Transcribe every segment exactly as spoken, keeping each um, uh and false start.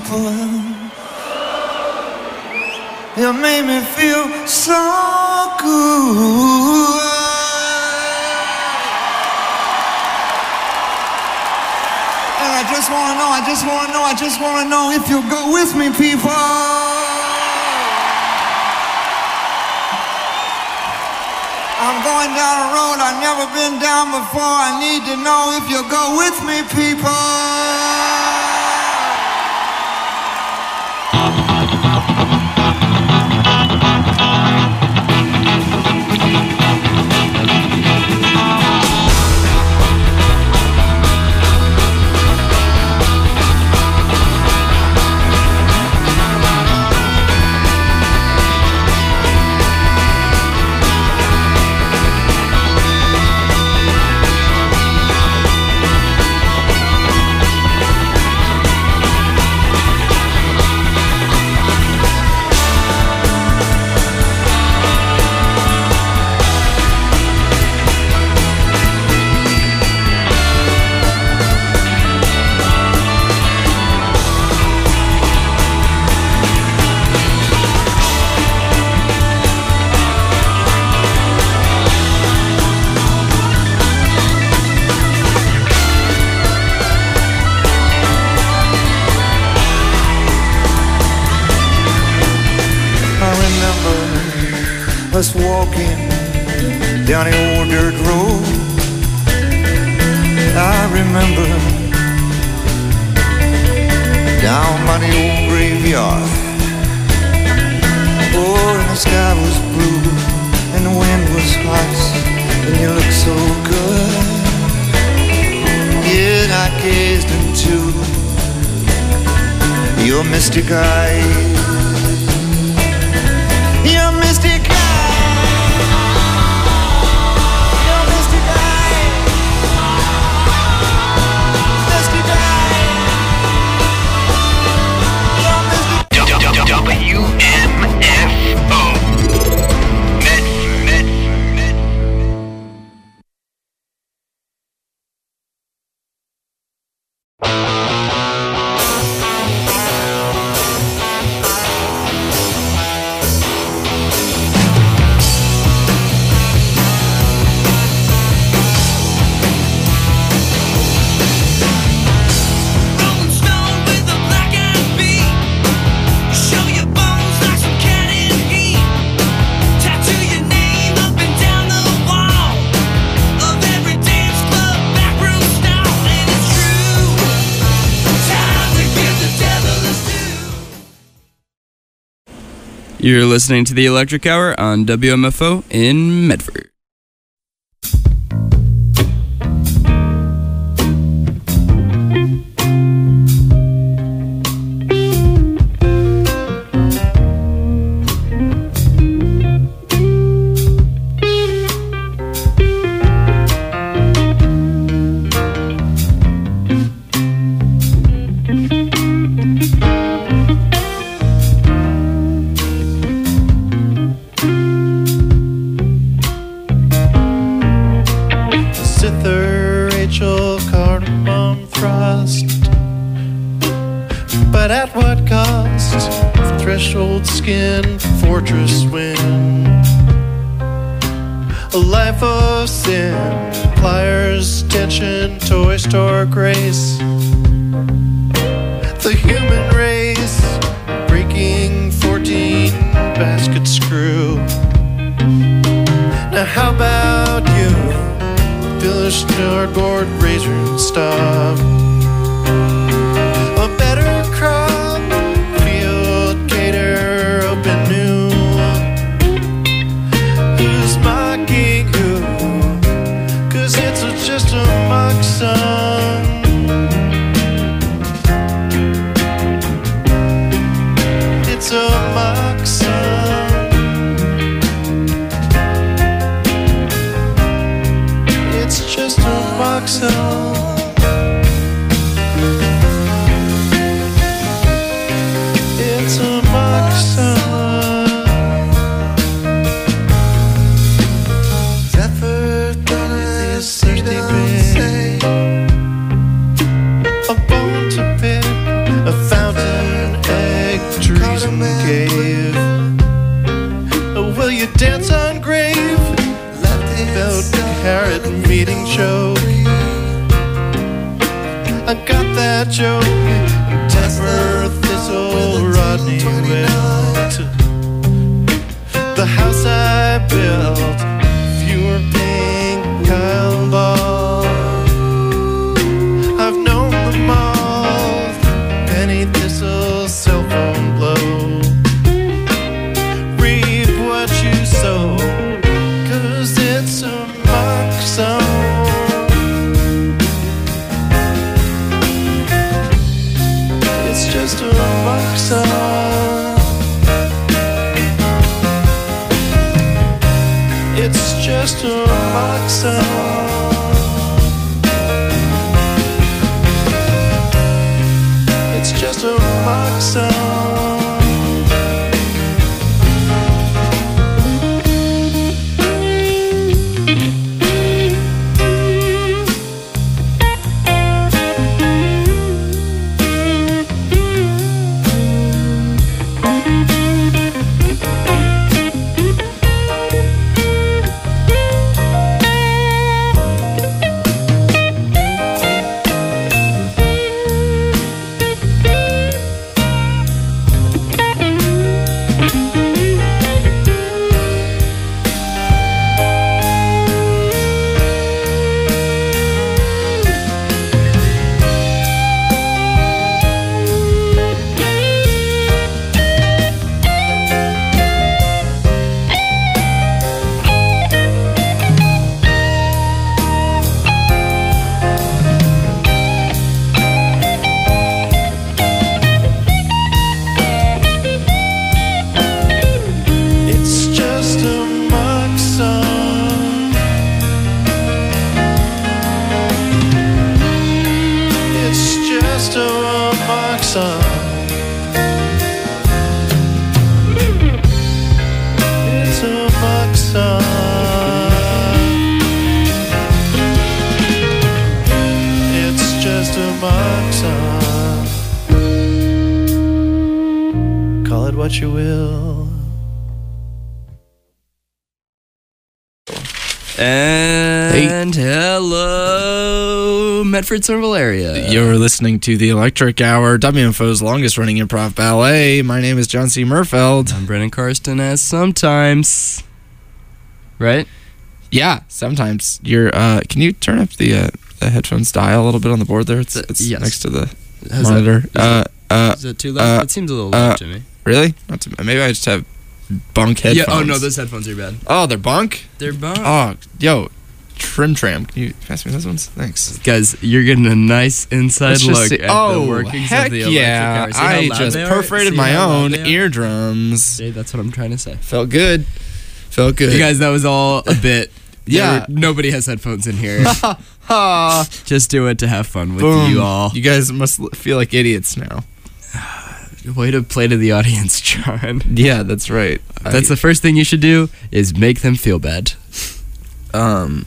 people. You made me feel so good. And I just wanna know, I just wanna know, I just wanna know if you'll go with me, people. I'm going down a road I've never been down before. I need to know if you'll go with me, people. Us walking down the old dirt road. I remember down by the old graveyard. Oh, and the sky was blue and the wind was hot, and you looked so good. Yet I gazed into your mystic eyes. Your mystic eyes. W M F O Medford. You're listening to the Electric Hour on W M F O in Medford. Threshold skin, fortress wind, a life of sin, pliers, tension, toy store grace, the human race, breaking fourteen basket screw. Now how about you, fill a starboard razor and stop, a better crop, just a mock song. It's a mock song. It's just a mock song. that joke. Temper thistle Rodney wilt. The house I built, fewer pink Kyle balls. I've known them all. Penny thistle, cell phone blow. Reap what you sow, 'cause it's a mock song. It's just a mock song. It's just a mock song. It's just a mock song. What you will. And hello, Medford Somerville area. You're listening to the Electric Hour, W M F O's longest running improv ballet. My name is John C. Murfeld. I'm Brennan Karsten, as sometimes, right? Yeah, sometimes. You're. Uh, can you turn up the, uh, the headphones dial a little bit on the board there? It's, it's yes. next to the How's monitor. That? Is, uh, uh, is it too loud? uh, it seems a little loud uh, to me. Really? Not to, maybe I just have bunk headphones. Yeah. Oh no, those headphones are bad. Oh, they're bunk? They're bunk. Oh, yo, Trim Tram. Can you pass me those ones? Thanks. Guys, you're getting a nice inside Let's just look see. at Oh, the workings heck of the yeah. electric hour. See how I loud just they are? perforated See my how loud own they are? eardrums. See, that's what I'm trying to say. Felt good. Felt good. You guys, that was all a bit. Yeah. There- nobody has headphones in here. Ha! Just do it to have fun with Boom. you all. You guys must l- feel like idiots now. Way to play to the audience, John. Yeah, that's right. That's the first thing you should do is make them feel bad. um.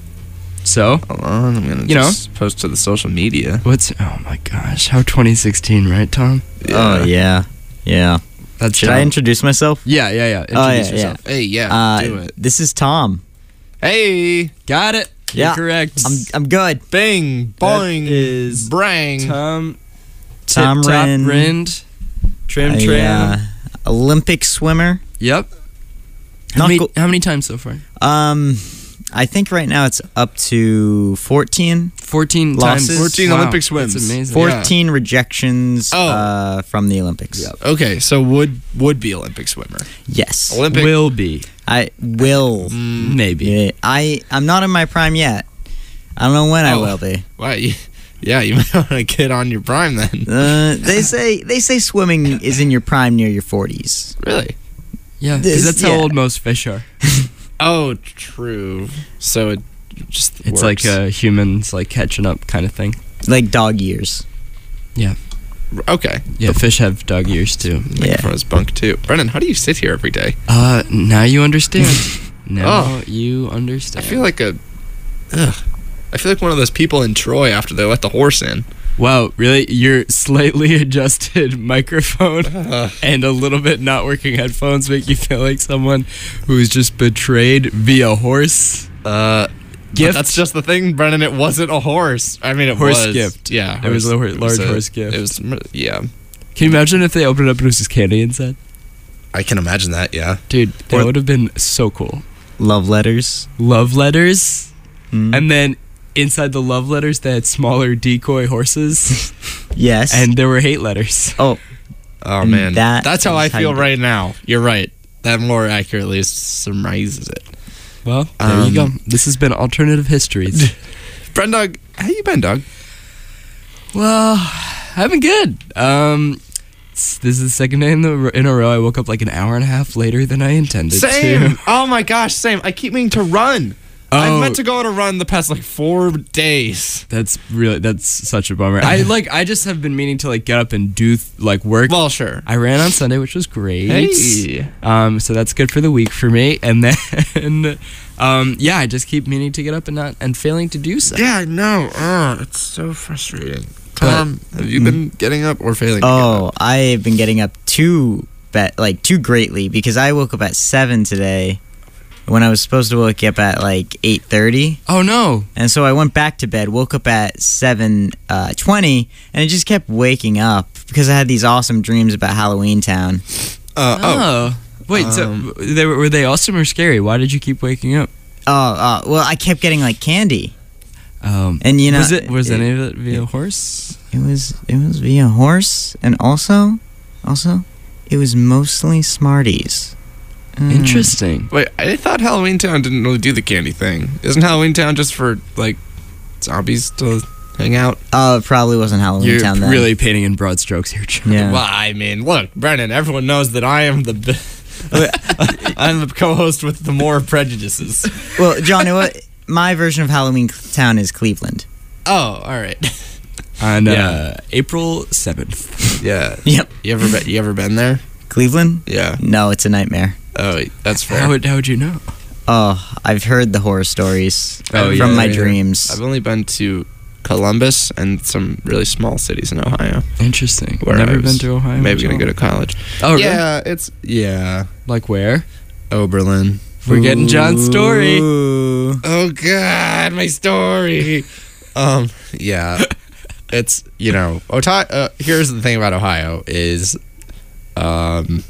So, Hold on, I'm gonna You know. just post to the social media. what's oh my gosh, how twenty sixteen, right, Tom? Oh yeah, yeah. That's Should Tom. I introduce myself? Yeah, yeah, yeah. Introduce Oh, yeah, yourself. Hey, yeah, Uh, do it. This is Tom. Hey, Got it. Yeah. You're correct. I'm I'm good. bing, boing, is brang. Tom. Tom Tip top Rin. Rind. Trim I, tram. uh, Olympic swimmer. Yep. How Not many, go- how many times so far? Um, I think right now it's up to fourteen. fourteen Losses. times. fourteen Wow, Olympic swims. That's amazing. Four- fourteen rejections Oh. uh, from the Olympics. Yep. Okay, so would would be Olympic swimmer. Yes. Olympic. Will be. I will. Mm, Maybe. Yeah, I I'm not in my prime yet. I don't know when I Oh. will be. wow, you, yeah, you might want to get on your prime then. Uh, they say they say swimming is in your prime near your forties. Really? Yeah, This- because that's how yeah. old most fish are. Oh, true. So it just It's works. like uh, humans like catching up kind of thing. Like dog years. okay. Yeah, fish have dog ears too. Yeah. From his bunk too. Brennan, how do you sit here every day? Uh, now you understand. now Oh. you understand. I feel like a. Ugh. I feel like one of those people in Troy after they let the horse in. Wow, really? Your slightly adjusted microphone Uh, and a little bit not working headphones make you feel like someone who's just betrayed via horse? uh But Gift. that's just the thing, Brennan. It wasn't a horse. I mean, it Horse was. gift. Yeah. It was a hor- it large a- horse gift. It was, yeah. Can you imagine if they opened it up and it was just candy inside? I can imagine that, yeah. Dude, that Or- would have been so cool. Love letters. Love letters. Mm. And then inside the love letters, they had smaller decoy horses. Yes. And there were hate letters. oh, Oh, And man. that That's how I is how feel you do- right now. You're right. That more accurately summarizes it. Well, there you Um, go. This has been Alternative Histories. Brendog, how you been, Doug? Well, I've been good. Um, it's- this is the second day in, the, in a row I woke up like an hour and a half later than I intended Same. to. Oh, my gosh, same. I keep meaning to run. Oh. I've meant to go on a run the past, like, four days. That's really, that's such a bummer. I like, I just have been meaning to like get up and do th- like work. Well, sure. I ran on Sunday, which was great. Hey. Um, so that's good for the week for me. And then, um, yeah, I just keep meaning to get up and not and failing to do so. Yeah, I know. Oh, it's so frustrating. But- Tom, have you been getting up or failing to oh, I've been getting up too, be- like too greatly because I woke up at seven today, when I was supposed to wake up at like eight thirty. Oh no. And so I went back to bed, woke up at seven twenty, and I just kept waking up because I had these awesome dreams about Halloween Town. get up? Uh, oh. Oh. Wait, Um, so they were, were they awesome or scary? Why did you keep waking up? Oh, uh, well, I kept getting like candy. Um, And you know, was it was it- any of it via horse? It was it was via horse, and also, also, it was mostly Smarties. Mm. Interesting. Wait, I thought Halloween Town didn't really do the candy thing. Isn't Halloween Town just for, like, zombies to hang out? Oh, it probably wasn't Halloween You're Town then. really painting in broad strokes here, John. Yeah. Well, I mean, look, Brennan, everyone knows that I am the... b- I'm the co-host with the more prejudices. Well, John, what my version of Halloween Town is Cleveland. Oh, all right. On Yeah. uh, April seventh. Yeah. Yep. You ever been, you ever been there? Cleveland? Yeah. No, it's a nightmare. Oh, that's fair. How would, how would you know? Oh, I've heard the horror stories Oh, from yeah, my yeah. dreams. I've only been to Columbus and some really small cities in Ohio. Interesting. Where I Never was been to Ohio. Maybe John? gonna go to college. Oh, really? yeah, it's yeah. Like where? Oberlin. We're getting John's story. Ooh. Oh God, my story. um, yeah, it's you know, Ohio. Uh, here's the thing about Ohio is, um,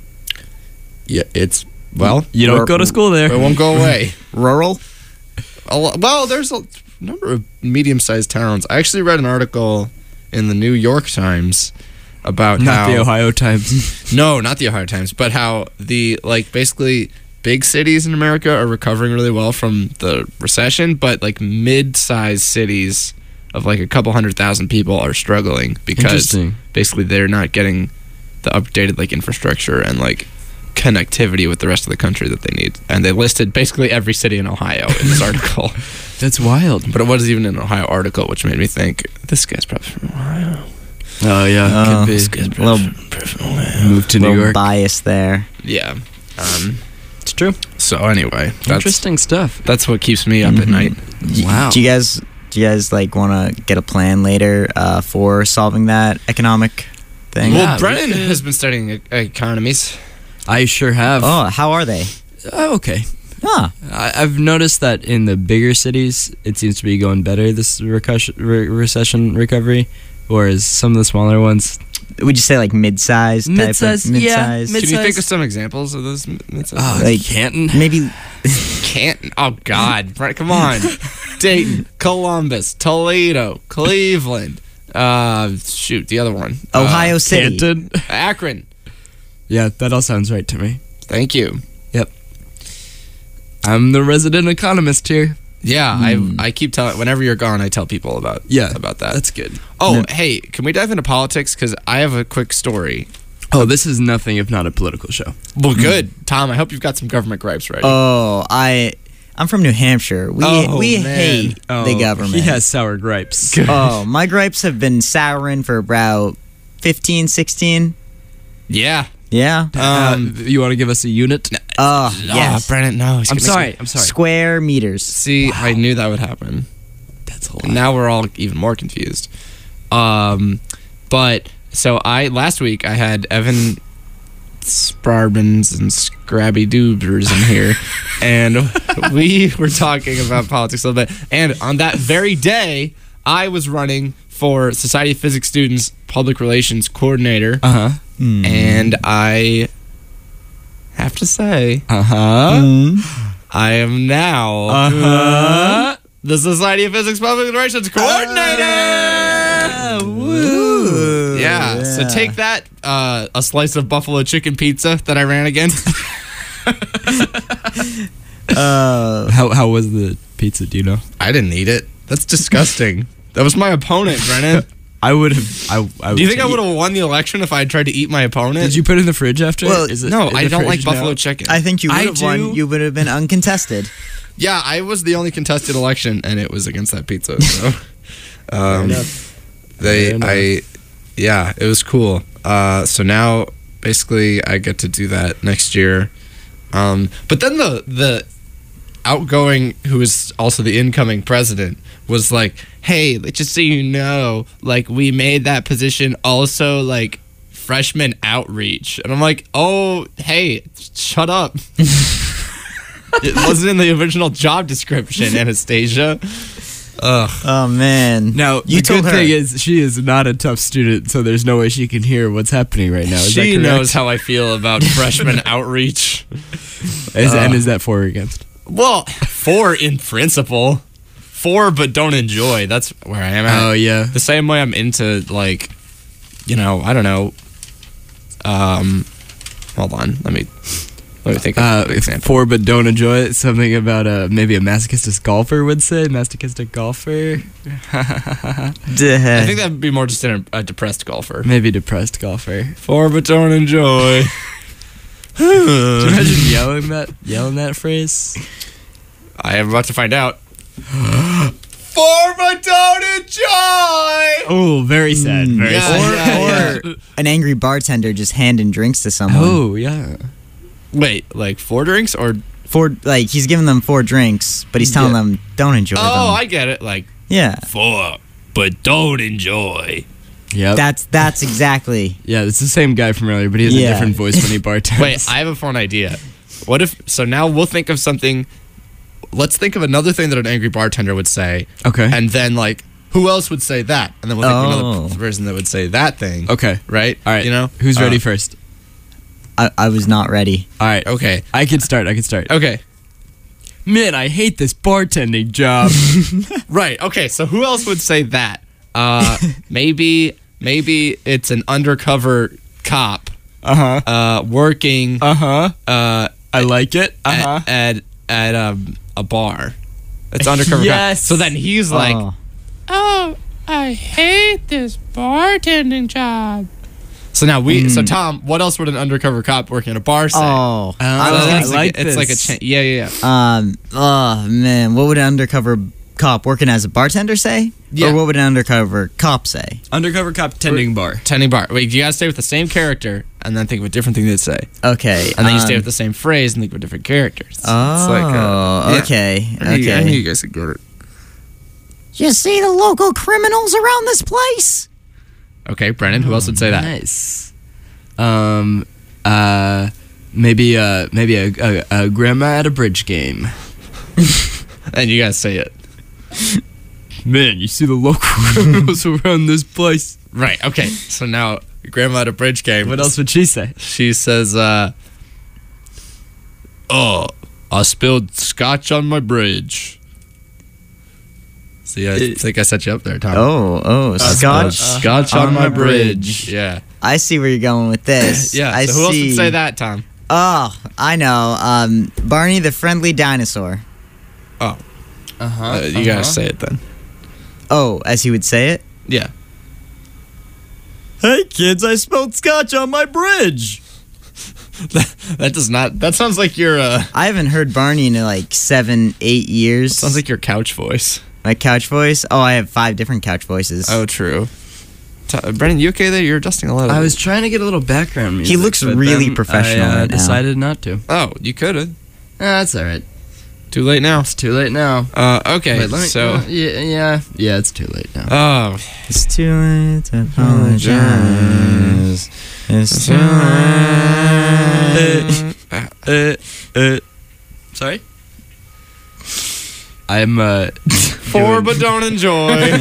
yeah, it's well, You don't go to school there. it won't go away. Rural? A lo- well, there's a number of medium-sized towns. I actually read an article in the New York Times about Not how the Ohio Times. no, not the Ohio Times, but how the like basically big cities in America are recovering really well from the recession, but like mid-sized cities of like a couple hundred thousand people are struggling because Interesting. basically they're not getting the updated like infrastructure and like connectivity with the rest of the country that they need. And they listed basically every city in Ohio in this article. That's wild. But it wasn't even an Ohio article, which made me think this guy's probably from Ohio. Oh yeah, Oh. could be. This guy's A probably little, from, probably from Ohio. Move to New little York. bias there. Yeah. Um, It's true. so anyway, that's, Interesting stuff. that's what keeps me up at Mhm. night. D- Wow. Do you guys do you guys like want to get a plan later uh, for solving that economic thing? Yeah, Well, we Brennan could- has been studying e- economies. I sure have. Oh, how are they? Oh, okay. Ah, I, I've noticed that in the bigger cities, it seems to be going better, this recussion, re- recession recovery, whereas some of the smaller ones. would you say like mid-sized? type of- Mid-size, yeah, mid-size? mid- Can you think Mid-size. of some examples of those? mid-sized Oh, cities? Like- Canton. Maybe. Canton. Oh God, Brent, come on. Dayton, Columbus, Toledo, Cleveland. Uh, shoot, the other one. Ohio Uh, City. Canton. Akron. Yeah, that all sounds right to me. Thank you. I'm the resident economist here. Yeah, I I keep telling. Whenever you're gone, I tell people about Yeah, about that. That's good. oh, hey, can we dive into politics? Because I have a quick story. Oh, this is nothing if not a political show. Well, good, Tom. I hope you've got some government gripes ready. Oh, I. I'm from New Hampshire. We Oh, we man. hate the government. He has sour gripes. Oh, my gripes have been souring for about fifteen, sixteen. yeah. Yeah. Um. uh, you want to give us a unit? Oh, Yeah, yes. Brennan. No, he's I'm gonna- sorry. I'm sorry. Square meters. See, I knew that would happen. That's a lot. Now we're all even more confused. Um, but so I last week I had Evan Sprarbins and Scrabby Doobers in here, and we were talking about politics a little bit. And on that very day, I was running for Society of Physics Students Public Relations Coordinator, Uh huh. and I have to say, Uh huh. I am now Uh huh. the Society of Physics Public Relations Coordinator. Woo! Yeah, so take that, uh, a slice of buffalo chicken pizza that I ran against. Uh, How how was the pizza? Do you know? I didn't eat it. That's disgusting. That was my opponent, Brennan. I would have. I, I would Do you think I say- would have won the election if I had tried to eat my opponent? Did you put it in the fridge after? Well, Is it No, in I the don't like fridge buffalo now? chicken. I think you would I have won. do. You would have been uncontested. yeah, I was the only contested election, and it was against that pizza. So, um, they, Fair enough. I, yeah, it was cool. Uh, so now, basically, I get to do that next year. Um, but then the the outgoing, who is also the incoming president, was like, "Hey, just so you know, like we made that position also like freshman outreach," and I'm like, "Oh, hey, shut up." It wasn't in the original job description, Anastasia. Ugh. Oh man! Now, you the told good her. thing is she is not a tough student, so there's no way she can hear what's happening right now. Is that She correct? knows how I feel about freshman outreach. Is, and uh, is that for or against? Well, four in principle, four but don't enjoy. That's where I am at. Oh yeah. The same way I'm into, like, you know, I don't know. Um, hold on, let me let me think of Uh, an example. for but don't enjoy it. Something about uh, maybe a masochistic golfer would say. Masochistic golfer. I think that'd be more just in a, a depressed golfer. Maybe depressed golfer. Four but don't enjoy. Can you imagine yelling that yelling that phrase? I am about to find out. Four but don't enjoy. Oh, very sad. Mm. Very Yeah, sad. yeah, or an angry bartender just handing drinks to someone. Oh yeah. Wait, like four drinks or? Four, like he's giving them four drinks, but he's telling Yeah. them don't enjoy Oh, them. I get it. Like yeah, four but don't enjoy. Yep. that's that's exactly. yeah, it's the same guy from earlier, but he has Yeah. a different voice when he bartends. Wait, I have a fun idea. What if? So now we'll think of something. Let's think of another thing that an angry bartender would say, Okay. and then like who else would say that, and then we'll think of Oh. another person that would say that thing. okay. Right. All right. You know. Who's ready Uh, first? I, I was not ready. All right. Okay. I can start. I can start. Okay. Man, I hate this bartending job. Right. Okay. So who else would say that? Uh, maybe maybe it's an undercover cop Uh huh. uh, working Uh huh. uh, I like it. Uh huh. at at, at um, a bar. It's undercover Yes. cop. So then he's like, Oh. "Oh, I hate this bartending job." So now we. So Tom, what else would an undercover cop working at a bar say? Oh, I I was was I gonna it's like it's like a this. cha- yeah yeah yeah. Um. Oh man, what would an undercover cop working as a bartender say? Yeah. Or what would an undercover cop say? Undercover cop tending bar. Tending bar. Wait, you gotta stay with the same character and then think of a different thing they'd say, Okay. and then you um, stay with the same phrase and think of different characters. Oh. It's like, uh, yeah. okay. I knew, okay. I knew you guys could get it. You see the local criminals around this place? Okay, Brennan. Who else would say that? Nice. Um. Uh. Maybe. Uh. Maybe a, a, a grandma at a bridge game. And you guys say it. Man, you see the local criminals around this place. Right. Okay. So now grandma at a bridge game. What else would she say? She says, uh, "Oh, I spilled scotch on my bridge." See, I It- think I set you up there, Tom. Oh, oh, Scotch, Scotch. scotch on, on my my bridge. bridge. Yeah, I see where you're going with this. yeah. I So who else see. would say that, Tom? Oh, I know. Um, Barney the friendly dinosaur. Oh, Uh-huh. uh, you guys say it then. Oh, as he would say it. Yeah. Hey kids, I spilled scotch on my bridge. that, that does not. That sounds like your. Uh, I haven't heard Barney in like seven, eight years. sounds like your couch voice. my couch voice. Oh, I have five different couch voices. Oh, true. T- uh, Brennan, you okay there? You're adjusting a lot. Of I was trying to get a little background music. looks but really then professional I uh, right now. decided not to. Oh, you could have. Ah, that's all right. Too late now. It's too late now. Uh, okay, Wait, let me, so. uh, yeah, yeah, yeah, it's too late now. Oh, It's too late to apologize. It's too late. uh, uh, sorry? I'm, uh... for but don't enjoy.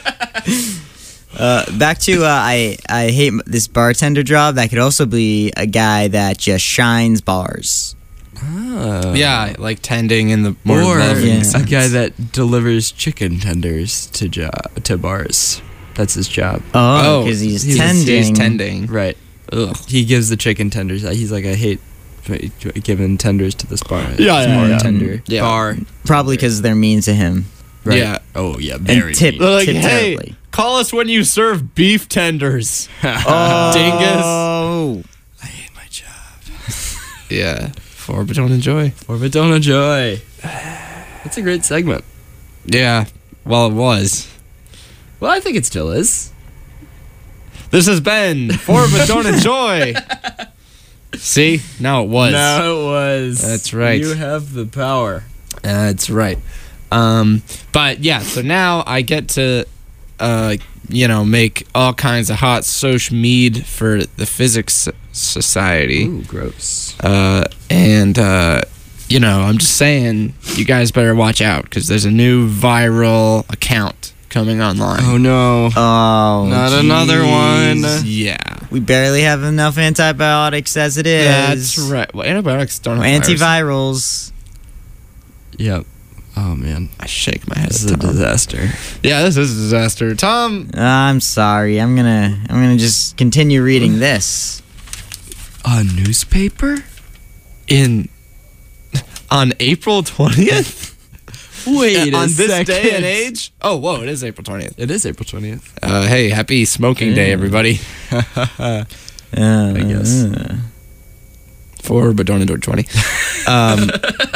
Uh, back to uh, I I hate m- this bartender job. That could also be a guy that just shines bars. Oh. Yeah, like tending in the more Or loving Yeah. a sense. guy that delivers chicken tenders to jo- to bars. That's his job. Oh, because he's, he's- tending. He's tending. Right. Ugh. He gives the chicken tenders. He's like, I hate giving tenders to this bar. Yeah, It's yeah, more yeah. tender. Yeah. Bar. Probably because they're mean to him. Right. Yeah. Oh, yeah. Very And tip, mean. They're like, tip hey, terribly. call us when you serve beef tenders. Oh, Dingus. I hate my job. Yeah. For but don't enjoy. Or but don't enjoy. That's a great segment. Yeah. Well, it was. Well, I think it still is. This has been For but don't enjoy. See? Now it was. No, it was. That's right. You have the power. That's right. Um, but yeah, so now I get to, uh, you know, make all kinds of hot social mead for the Physics Society. Ooh, gross. Uh, and, uh, you know, I'm just saying, you guys better watch out because there's a new viral account coming online. Oh, no. Oh, Not another one. Yeah. We barely have enough antibiotics as it is. That's right. Well, antibiotics don't have viruses. Antivirals. Yep. Oh, man. I shake my head. This is a Tom. disaster. Yeah, this is a disaster. Tom, I'm sorry. I'm gonna. I'm gonna just continue reading this. A newspaper? in on April twentieth? Wait on a this second. day and age? Oh, whoa, it is April twentieth. It is April twentieth. Uh, hey, happy smoking day, everybody. Uh, I guess. For but don't enjoy twenty. Um,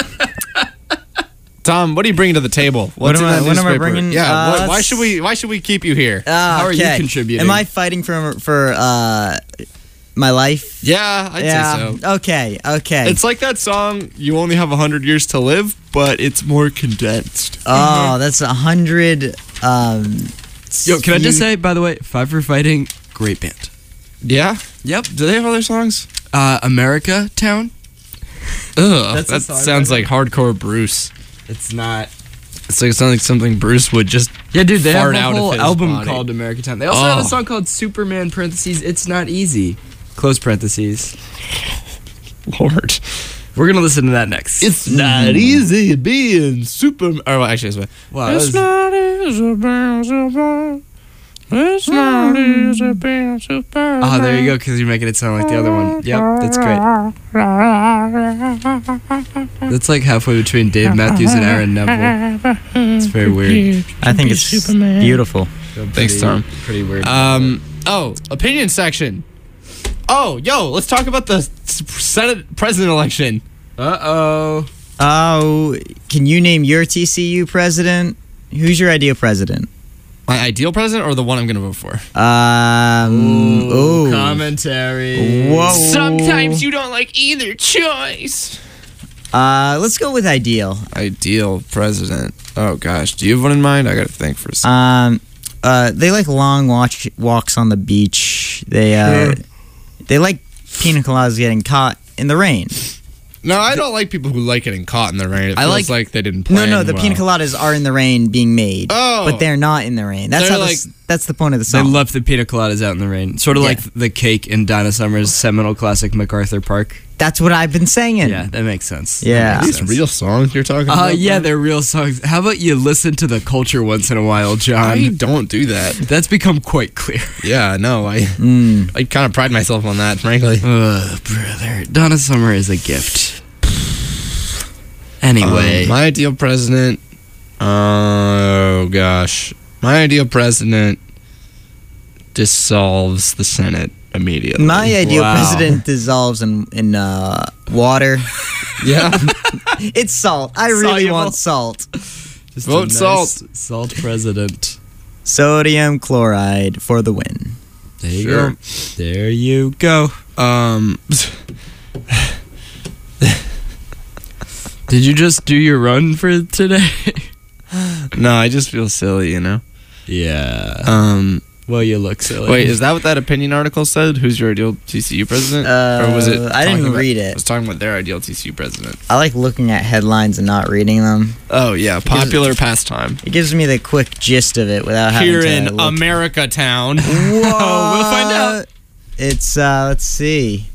Tom, what are you bringing to the table? What's am in I- that what am I newspaper? bringing? Yeah, Uh, what- why let's- should we? Why should we keep you here? Ah, How are you okay. contributing? Am I fighting for for uh my life? Yeah, I'd yeah. say so. Okay. Okay. It's like that song, "You Only Have a Hundred Years to Live," but it's more condensed. oh, that's a hundred. Um, Yo, can I just few- say, by the way, Five for Fighting, great band. Yeah. Yep. Do they have other songs? Uh, America Town. Ugh, That's a that song sounds by like hardcore Bruce. It's not. It's like it sounds like something Bruce would just. Yeah, dude, they Fart have out a of whole his album body. called America Town. They also have Oh. a song called Superman parentheses It's Not Easy close parentheses. Lord. We're gonna listen to that next. It's not easy being super. Or well, actually, it's wow. that was- not easy being super. It's not easy being super. Oh, there you go, because you're making it sound like the other one. Yep, that's great. That's like halfway between Dave Matthews and Aaron Neville. It's very weird. I think it's beautiful. Thanks, Tom. Pretty weird. Um. Oh, opinion section. Oh, yo, let's talk about the s- Senate president election. Uh oh. Oh, can you name your T C U president? Who's your ideal president? My ideal president or the one I'm going to vote for? Um. Ooh, Oh. commentary. Whoa. Sometimes you don't like either choice. Uh, let's go with ideal. Ideal president. Oh gosh, do you have one in mind? I got to think for a second. Um, uh, they like long watch walks on the beach. They uh, Sure. they like pina coladas getting caught in the rain. No, I don't like people who like getting caught in the rain. It I feels like- like they didn't No, plan no, the well. pina coladas are in the rain being made. Oh. but they're not in the rain. That's They're how the like- s that's the point of the They song. left the pina coladas out in the rain. Sort of Yeah. like the cake in Dinah Summer's seminal classic MacArthur Park. That's what I've been saying. Yeah, that makes sense. That Yeah. makes These sense. real songs you're talking Uh, about? yeah, man? they're real songs. How about you listen to the culture once in a while, I John? don't do that. That's become quite clear. Yeah, no, I Mm. I kind of pride myself on that, frankly. Ugh, brother. Donna Summer is a gift. Anyway. Um, my ideal president. Oh gosh, my ideal president dissolves the Senate immediately. My ideal Wow. president dissolves in in uh, water. yeah. It's salt. I really Soluble. want salt. Just Vote a nice salt. Salt president. Sodium chloride for the win. There you Sure. go. There you go. Um. Did you just do your run for today? No, I just feel silly, you know. Yeah. Um. Well, you look silly. Wait, is that what that opinion article said? Who's your ideal T C U president? Uh, or was it? I didn't talking about- read It it. was talking about their ideal T C U president. I like looking at headlines and not reading them. Oh yeah, popular pastime. It gives me the quick gist of it without having Here to in look. America Town. Whoa, we'll find out. It's uh, let's see.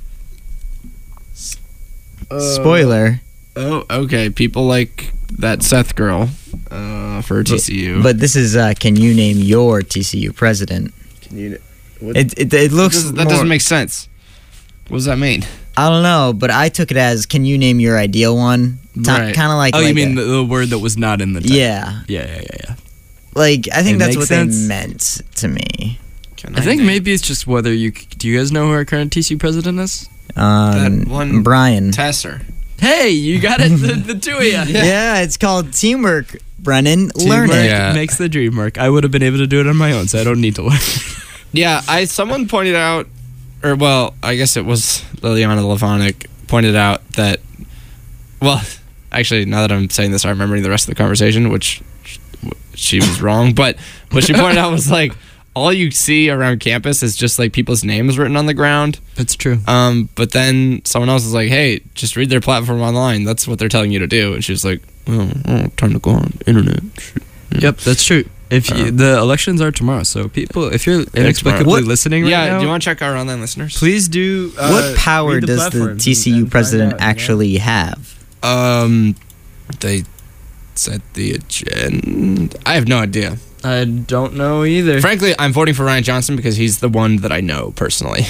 Spoiler. Oh, okay. People like that Seth girl uh, for T C U. But this is uh, can you name your T C U president? Can you, what, It it, it looks does- that more- doesn't make sense. What does that mean? I don't know, but I took it as can you name your ideal one? Right. Kind of like. Oh, you like mean a- the, the word that was not in the title? yeah, Yeah, yeah, yeah, yeah. like I think It that's makes what sense. they meant to me. Can I think name- maybe it's just whether you. Do you guys know who our current T C U president is? Um, That one- Brian. Tesser. Hey, you got it. the, the two of you. Yeah, it's called teamwork, Brennan. Learn Teamwork it. Yeah. makes the dream work. I would have been able to do it on my own, so I don't need to learn. Yeah, I someone pointed out, or well, I guess it was Liliana Levonic pointed out that. Well, actually, now that I'm saying this, I'm remembering the rest of the conversation, which she was wrong. But what she pointed out was like all you see around campus is just like people's names written on the ground. That's true. Um, but then someone else is like, "Hey, just read their platform online. That's what they're telling you to do." And she's like, "Oh, oh time to go on internet." Yep, that's true. If you, the elections are tomorrow, so people, if you're inexplicably What- listening right yeah, now, do you want to check our online listeners? please do. Uh, What power read the does the platforms T C and- U and find president out, you know? actually have? Um, they set the agenda. I have no idea. I don't know either. Frankly, I'm voting for Ryan Johnson because he's the one that I know personally,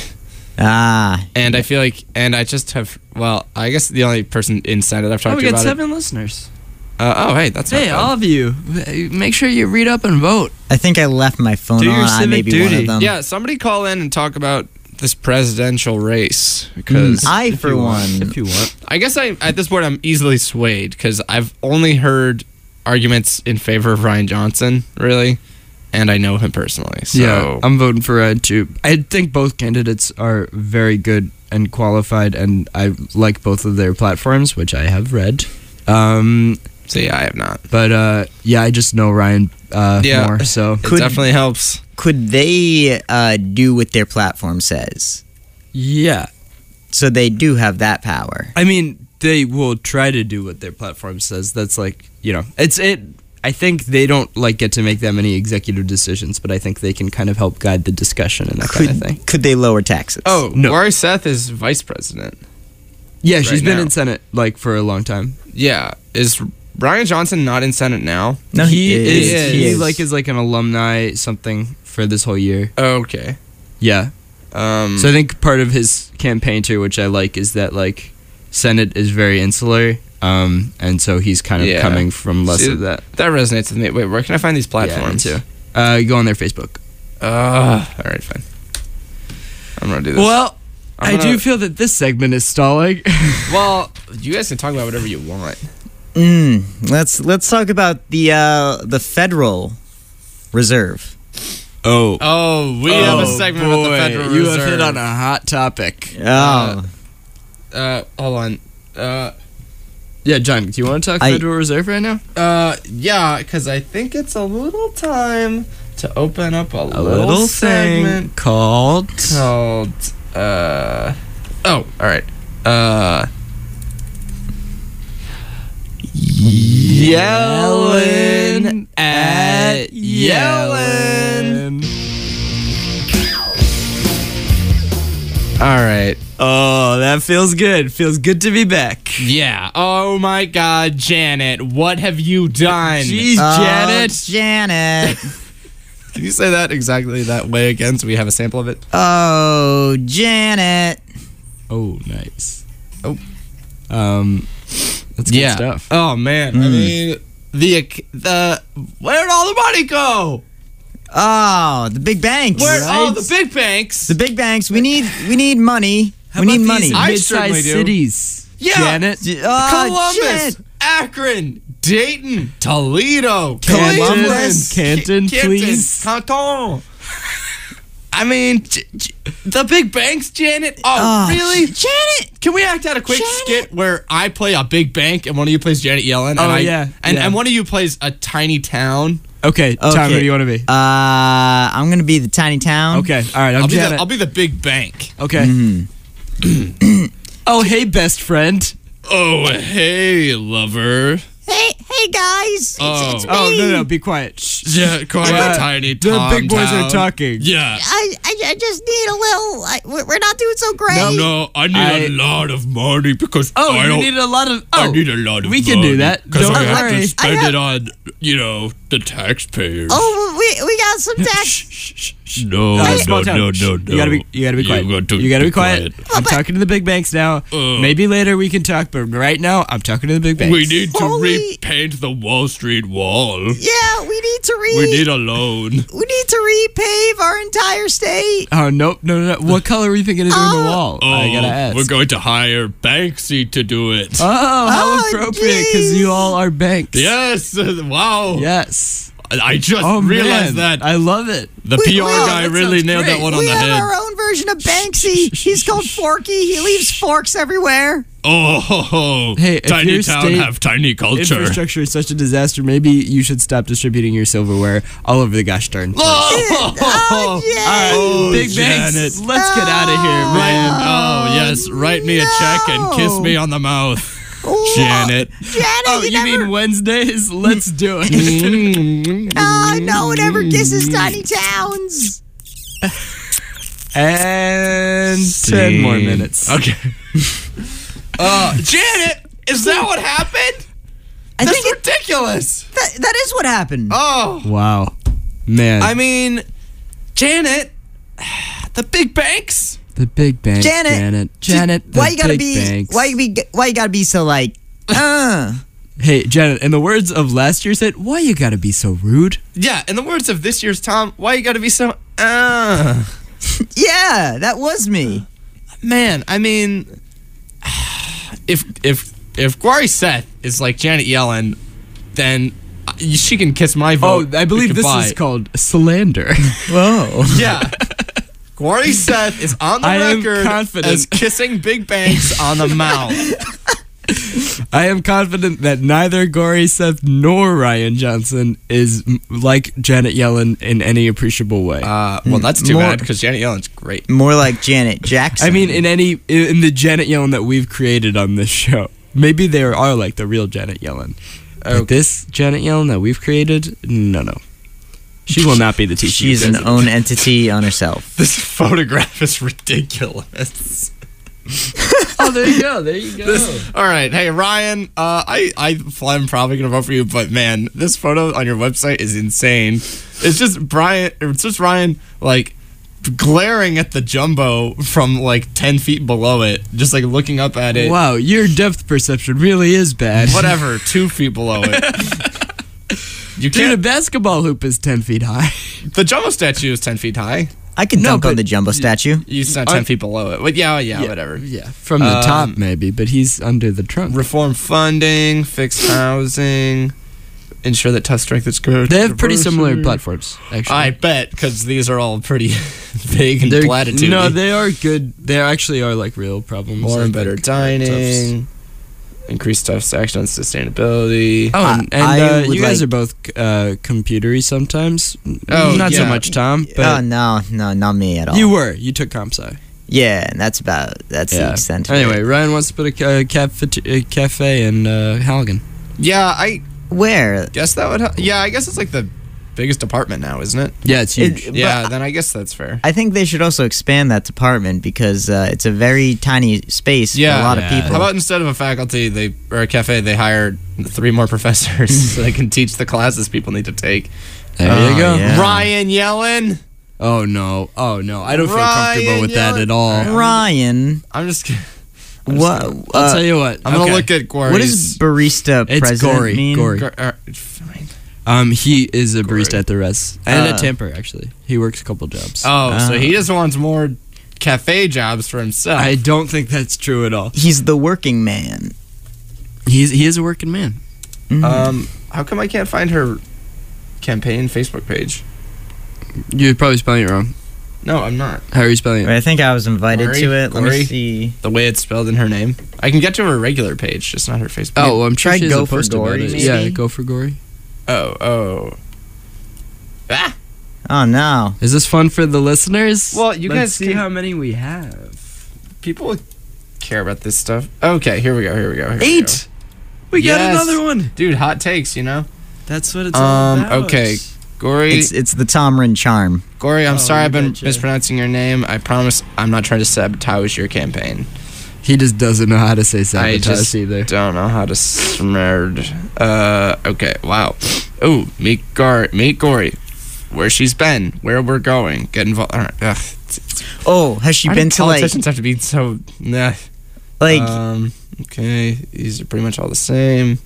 Ah, and I feel like, and I just have. Well, I guess the only person in Senate I've Oh, talked we to got about seven listeners. it. Uh, oh, hey, that's not Hey, bad. all of you, make sure you read up and vote. I think I left my phone Do your on. I may civic be one duty. of them. Yeah, somebody call in and talk about this presidential race because I, If for you one, want, if you want. I guess I at this point I'm easily swayed because I've only heard arguments in favor of Ryan Johnson, really, and I know him personally. So Yeah, I'm voting for Ryan too. I think both candidates are very good and qualified, and I like both of their platforms, which I have read. Um, so yeah, I have not. but uh, yeah, I just know Ryan uh, Yeah. more. So It Could- definitely helps. could they uh, do what their platform says? yeah, So they do have that power. I mean, they will try to do what their platform says. That's like, you know, it's it. I think they don't like get to make that many executive decisions, but I think they can kind of help guide the discussion and that Could, kind of thing. could they lower taxes? Oh, No. Lori Seth is vice president. Yeah, she's Right been now. in Senate like for a long time. Yeah, is Ryan Johnson not in Senate now? no, he, is. is. He, He is. like is like an alumni something for this whole year. Okay. Yeah. Um. So I think part of his campaign too, which I like, is that like Senate is very insular, um, and so he's kind of Yeah. coming from less See, of that. that resonates with me. Wait, where can I find these platforms? Yeah, me too. Uh, go on their Facebook. Uh, all right, fine. I'm gonna do this. Well, I'm I gonna- do feel that this segment is stalling. Well, you guys can talk about whatever you want. Mm, let's let's talk about the uh, the Federal Reserve. oh, Oh, we have a segment about the Federal you Reserve. have hit on a hot topic. Oh, Uh, hold on. Uh, Yeah, John, do you want to talk I- Federal Reserve right now? uh, yeah, because I think it's a little time to open up a, A little, little segment thing called. called. Uh, oh, all right. Uh, Yellen at Yellen. all right. Oh, that feels good. Feels good to be back. Yeah. Oh my God, Janet, what have you done? Jeez, Oh, Janet. Janet. Can you say that exactly that way again so we have a sample of it? Oh, Janet. Oh, nice. Oh. Um, that's good yeah. stuff. Oh man. I mean, the the where'd all the money go? Oh, the big banks. Where'd all Right? the big banks? The big banks. We need we need money. How we need about money. these I mid-sized certainly do. cities? Yeah. Janet. Oh, Columbus, Jan- Akron, Dayton, Toledo, Canton, Cleveland, Canton, Ca- please. Canton, I mean, J- J- the Big Banks, Janet. Oh, Oh, really? Janet! Can we act out a quick Janet! skit where I play a big bank and one of you plays Janet Yellen? And Oh, I, yeah, And, yeah. and one of you plays a tiny town. Okay, Tom, Okay. who do you want to be? Uh, I'm gonna be the tiny town. Okay, all right, I'm I'll be, the, Janet. I'll be the big bank. Okay. Oh, hey, best friend. Oh, hey, lover. Hey, hey guys! Oh. It's, it's Oh, me. no, no, be quiet. Shh. Yeah, quite Yeah, a tiny the town. big boys are town. talking. Yeah. I, I, I just need a little. I, we're we're not doing so great. No, no, I need I- a lot of money because Oh, I you don't. need a lot of. Oh, I need a lot of we money. can do that. Because Don't I have worry. to spend I have- it on, you know, the taxpayers. Oh, we we got some tax. Shh, shh, shh, shh. No, Uh, no, small town. no, Shh. no, no. You gotta be, you gotta be quiet. You, got to You gotta be be quiet. quiet. I'm talking to the big banks now. Uh. Maybe later we can talk, but right now I'm talking to the big banks. We need to Holy- repaint the Wall Street wall. Yeah, we need to re. We need a loan. we need to repave our entire state. Oh nope, no, no, no. What color are you thinking of doing the Oh. wall? Oh, I gotta ask. we're going to hire Banksy to do it. Oh, how Oh, appropriate, because you all are banks. yes, uh, wow. Yes. I just Oh realized man, that. I love it. The We- P R we- guy that really sounds nailed great. that one on we the have head. our own version of Banksy. He's called Forky. He leaves forks everywhere. Oh, ho, ho. Hey, if tiny your town state have tiny culture. Infrastructure is such a disaster. Maybe you should stop distributing your silverware all over the gosh darn place. Oh, Oh, yeah. Oh, Big Janet. banks, let's get out of here, Right, man. oh, yes, write me a check and kiss me on the mouth, Janet. Janet, Oh, you, you never. mean Wednesdays? Let's do it. Oh, no one ever kisses tiny towns. And ten more minutes. Okay. uh, Janet, is that what happened? I That's think it, ridiculous. that, that is what happened. Oh, Wow, man. I mean, Janet, the big banks. the big banks, Janet, Janet, Janet. The why you gotta big be? banks. Why you be? Why you gotta be so like? Uh. Hey, Janet. In the words of last year's hit, why you gotta be so rude? Yeah, in the words of this year's Tom, why you gotta be so, uh. Yeah, that was me. Man, I mean, if if if Gwari Seth is like Janet Yellen, then uh, she can kiss my Oh, vote. I believe this goodbye. is called slander. Whoa. Yeah. Gwari Seth is on the I am record confident. as kissing big banks on the mouth. I am confident that neither Gory Seth nor Ryan Johnson is m- like Janet Yellen in any appreciable way. Uh, well, that's too More- bad because Janet Yellen's great. More like Janet Jackson. I mean, in any in in the Janet Yellen that we've created on this show, maybe they are like the real Janet Yellen. But this Janet Yellen that we've created, no, no, she will not be the teacher. she's an own entity on herself. This photograph is ridiculous. Oh, there you go. There you go. All right, hey Ryan, uh, I I I'm probably gonna vote for you, but man, this photo on your website is insane. It's just Brian, it's just Ryan like glaring at the jumbo from like ten feet below it, just like looking up at it. Wow, your depth perception really is bad. Whatever, two feet below it. You Dude, a can't. basketball hoop is ten feet high. The jumbo statue is ten feet high. I could No, dunk on but- the jumbo statue. You said ten feet below it, but yeah, yeah, whatever. Yeah, from the Um, top maybe, but he's under the trunk. Reform funding, fixed housing, ensure that test strength is good. They have pretty similar Diversity. platforms, actually. I bet, because these are all pretty big and They're- platitude. No, they are good. They actually are like real problems. More I and better think. dining, increased satisfaction on sustainability. Oh, and, and I uh, would you guys like- are both uh, computery sometimes. Oh, Not so yeah. much Tom, Oh but no, no, not me at all. you were. You took comp sci. Yeah, and that's about that's the extent. Of Anyway, it. Ryan wants to put a ca- cafe, a cafe in uh, Halligan. Yeah, I where? guess that would. Ha- yeah, I guess it's like the biggest department now, isn't it? Yeah, it's huge. It- Yeah, but then I guess that's fair. I think they should also expand that department because uh, it's a very tiny space for Yeah, a lot yeah. of people. How about instead of a faculty, they or a cafe, they hired three more professors so they can teach the classes people need to take. there Oh, you go. yeah. Ryan Yellen. Oh no! Oh no! I don't feel Ryan comfortable with that Yellen. at all. Ryan? I'm just. kidding. I'm just What? gonna- I'll uh, tell you what. I'm gonna okay. look at Gwari's. what does barista It's president gory. mean? Gory. Gr- uh, fine. Um, he is a barista Gory. at the Res and Uh, at Tamper actually. He works a couple jobs. Oh, so Oh. he just wants more cafe jobs for himself. I don't think that's true at all. He's the working man. He's he is a working man. Mhm. um, how come I can't find her campaign Facebook page? You're probably spelling it wrong. No, I'm not. How are you spelling Wait, it? I think I was invited Corey? to it. Let Corey? me see. The way it's spelled in her name. I can get to her regular page, just not her Facebook. Oh, well, I'm sure Try she has Go a for post about Gory, it. maybe? Yeah, go for Gory. Oh, oh. Ah! Oh no. Is this fun for the listeners? Well, you Let's guys see can- how many we have. People care about this stuff. Okay, here we go, here we go. Here Eight. We got Yes. another one. We go. Dude, hot takes, you know? That's what it's all Um, about. okay. Gory, It's it's the Tomrin charm. Gory, I'm Oh, sorry you I've been betcha. mispronouncing your name. I promise I'm not trying to sabotage your campaign. He just doesn't know how to say I sabotage just either. don't know how to smerd. Uh, okay, wow. Oh, meet Gar, meet Gory. Where she's been, where we're going. Get involved. All right. Ugh. Oh, has she Why been do to like politicians have to be so? Nah. like Um. Okay, these are pretty much all the same.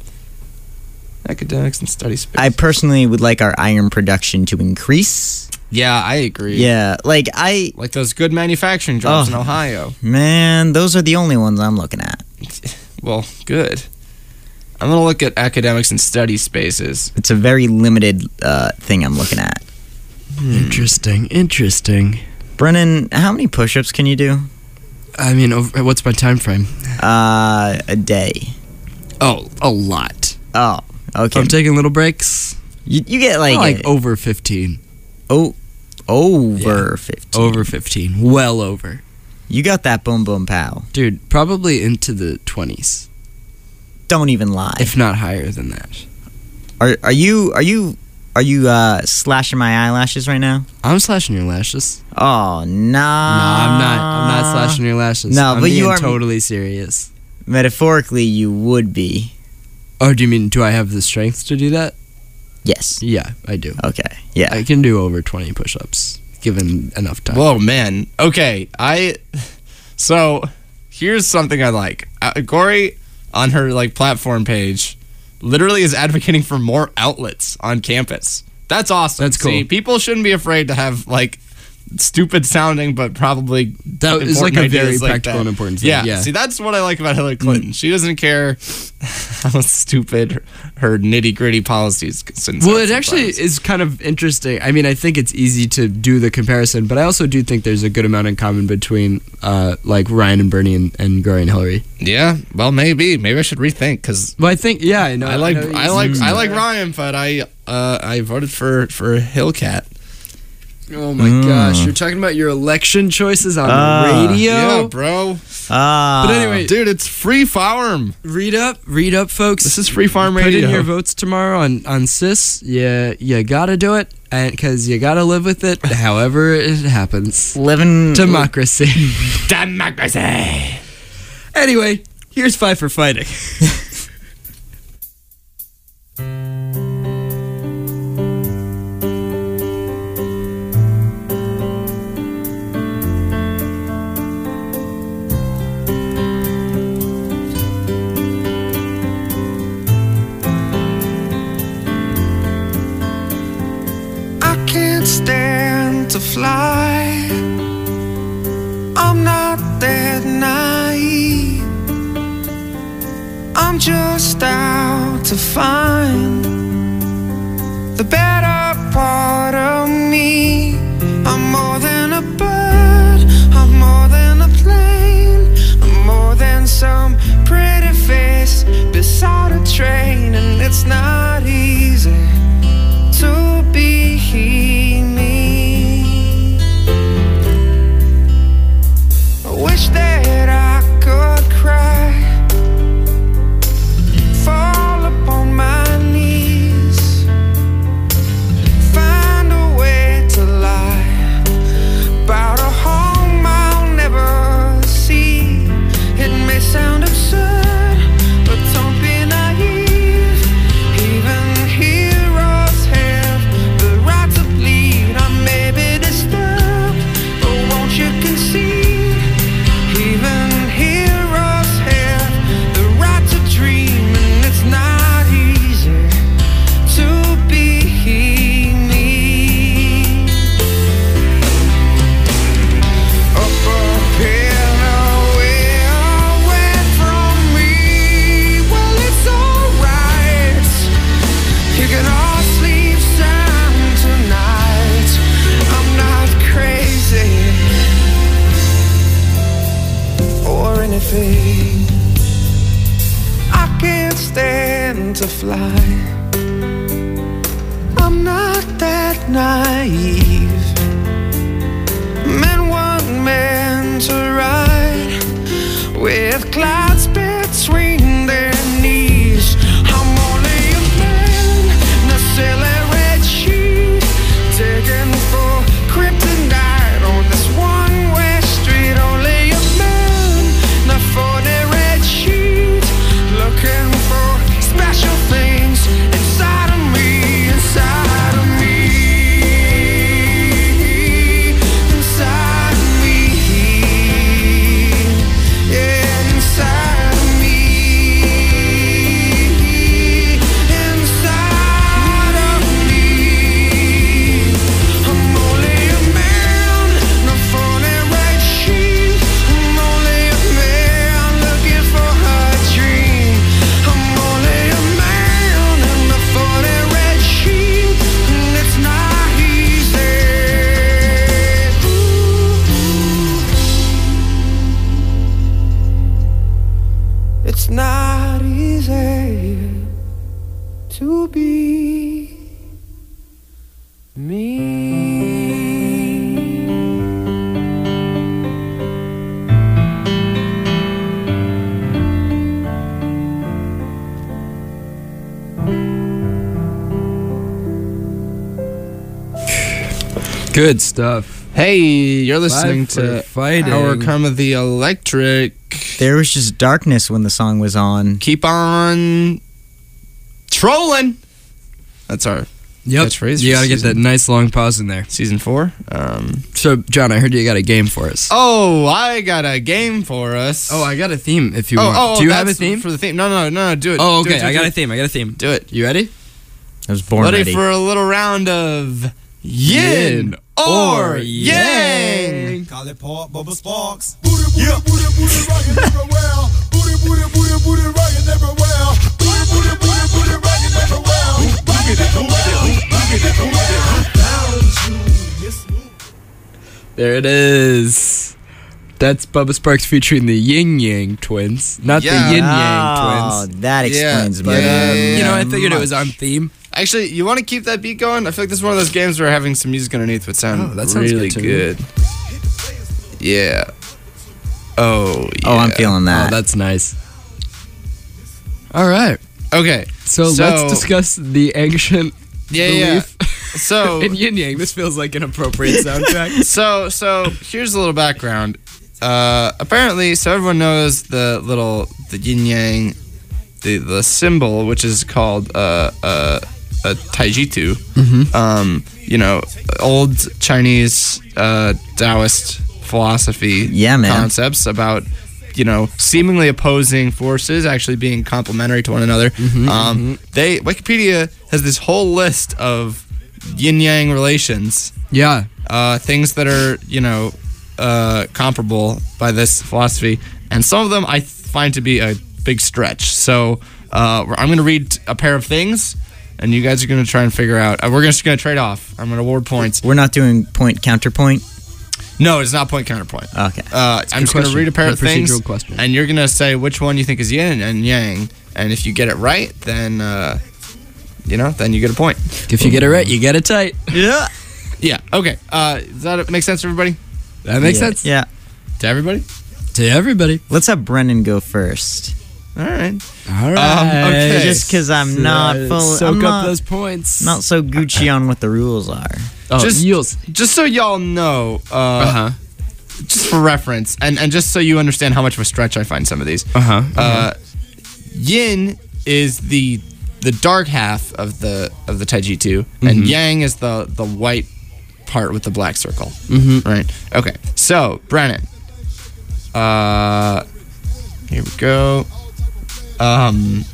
Academics and study space. I personally would like our iron production to increase. yeah, I agree. Yeah, like I Like those good manufacturing jobs Oh. in Ohio. man, those are the only ones I'm looking at. Well, good. I'm gonna look at academics and study spaces. It's a very limited uh, thing I'm looking at. Interesting. Interesting. Brennan, how many push-ups can you do? I mean, over, what's my time frame? Uh, a day. Oh, a lot. Oh, okay. I'm taking little breaks. you, you get like, Like a- over fifteen. oh over Yeah. fifteen. Over fifteen. Well over. You got that boom boom pow. Dude, probably into the twenties, Don't even lie. if not higher than that. Are are you are you are you uh slashing my eyelashes right now? I'm slashing your lashes. Oh nah. no, I'm not. I'm not slashing your lashes. No, I'm but you being are- totally serious. Metaphorically, you would be. Oh, do you mean do I have the strength to do that? Yes. Yeah, I do. Okay. Yeah. I can do over twenty push-ups given enough time. Whoa, man. Okay, I. So, here's something I like. Uh, Gory, on her like platform page, literally is advocating for more outlets on campus. That's awesome. That's cool. See, people shouldn't be afraid to have like stupid sounding, but probably That is like important a very ideas like practical that. and important thing. Yeah. Yeah. See, that's what I like about Hillary Clinton. She doesn't care how stupid her, her nitty gritty policies. can Well, sound it actually sometimes. is kind of interesting. I mean, I think it's easy to do the comparison, but I also do think there's a good amount in common between, uh, like Ryan and Bernie and, and Gory and Hillary. Yeah. Well, maybe. Maybe I should rethink because Well, I think, yeah, I know. I like know I, you- like Mm. I like Ryan, but I uh, I voted for for Hillcat. Oh my Mm. gosh, you're talking about your election choices on Ah, the radio. Yeah, bro. Ah. But anyway, Dude, it's free farm. read up, read up, folks. This is free farm Put radio. in your votes tomorrow on on cis. Yeah, you gotta do it, and because you gotta live with it, however it happens. living Democracy. Democracy. Anyway, here's Five for Fighting. I can't stand to fly. I'm not that naive. I'm just out to find the better part of me. I'm more than a bird, I'm more than a plane, I'm more than some pretty face beside a train, and it's not easy to be me. I wish that I could cry, fall upon my knees, find a way to lie about a home I'll never see. It may sound absurd, but don't be naive. Even learn to fly. I'm not that naive. Men want men to ride with clouds between their knees. I'm only a man in a silly red sheet, taken for kryptonite on this one-way street. Only a man in a phony red sheet, looking for special things inside of me, inside of me, inside of me, yeah, inside of me, inside of me. I'm only a man in a phony red sheet. I'm only a man looking for a dream. I'm only a man in a phony red sheet, and it's not easy. It's not easy to be me. Good stuff. Hey, you're listening Five for to fighting. Our Come of the Electric. There was just darkness when the song was on. Keep on trolling. That's our Yep. catchphrase You for gotta get season- that nice long pause in there. season four. Um, So, John, I heard you got a game for us. oh, I got a game for us. Oh, I got a theme if you oh, want. oh, Do you have a that's theme? for the theme? No, no, no, no. Do it. Oh, Do okay. it, do I it, got do a it. theme. I got a theme. Do it. You ready? I was born Ready, ready. for a little round of yin, Yin or or yang. Call it Paul Bubba Sparks. Booty, booty, booty, booty, rockin' everywhere. Booty, booty, booty, booty, rockin' everywhere. Booty, booty, booty, booty, rockin' everywhere. Rockin' everywhere. Rockin' everywhere. Found you. Yes, move. There it is. That's Bubba Sparks featuring the Yin Yang Twins, not Yeah. the Yin Oh, Yang Twins. that explains Yeah, very yeah, yeah, You know, I much. figured it was on theme. Actually, you want to keep that beat going? I feel like this is one of those games where having some music underneath would sound Oh, that sounds really good to me. good. Yeah. Oh, yeah. Oh, I'm feeling that. Oh, that's nice. All right. Okay. So, So- let's discuss the ancient Yeah, belief yeah. So, in Yin Yang. This feels like an appropriate soundtrack. so, so here's a little background. Uh, apparently, so everyone knows the little the yin yang, the the symbol, which is called uh, uh, a taijitu. Mm-hmm. Um, you know, old Chinese uh, Taoist philosophy Yeah, man. concepts about, you know, seemingly opposing forces actually being complementary to one another. Mm-hmm, um, They Wikipedia has this whole list of yin yang relations, Yeah. uh, things that are, you know, uh, comparable by this philosophy, and some of them I find to be a big stretch. So uh, I'm going to read a pair of things, and you guys are going to try and figure out. Uh, we're just going to trade off. I'm going to award points. We're not doing point counterpoint. No, it's not point counterpoint. Okay. Uh, I'm just going to question. read a pair Good of things, procedural question. and you're going to say which one you think is yin and yang. And if you get it right, then uh, you know, then you get a point. If you get it right, you get it tight. Yeah. Yeah. Okay. Uh, does that make sense to everybody? That makes yeah. sense Yeah. To everybody? to everybody. Let's have Brennan go first. All right. All right. Um, okay. Just because I'm not Uh, full. Soak I'm up not, those points. not so Gucci on what the rules are. Oh, Just- yields. Just so y'all know, uh, Uh huh. just for reference, and, and just so you understand how much of a stretch I find some of these. Uh huh. Uh, yin is the the dark half of the of the Taijitu, and Mhm. yang is the the white part with the black circle. Mm-hmm. Right. Okay. So Brennan, uh, here we go. Um,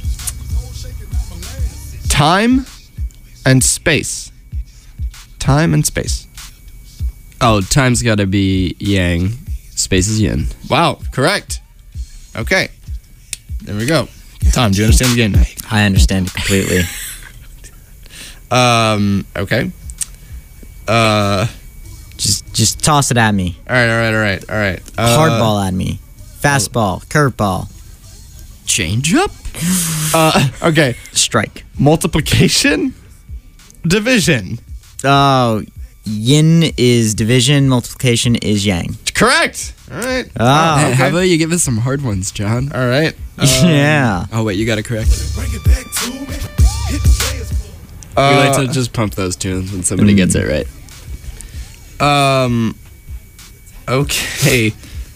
time and space. Time and space. Oh, time's got to be yang. Space is yin. Wow. Correct. Okay. There we go. Tom, do you understand the game now? I understand it completely. Um. Okay. Uh. just just toss it at me. All right. All right. All right. All right. Uh, Hardball at me. Fastball. Curveball. Change up. Uh, okay. Strike. Multiplication, division. Oh, yin is division, multiplication is yang. Correct. All right. Oh, Hey, How okay. about you give us some hard ones, John? All right. yeah. Oh wait, you got to correct it. Bring it back to me. Hit the players for We like Uh, to just pump those tunes when somebody gets it right. Um. Okay.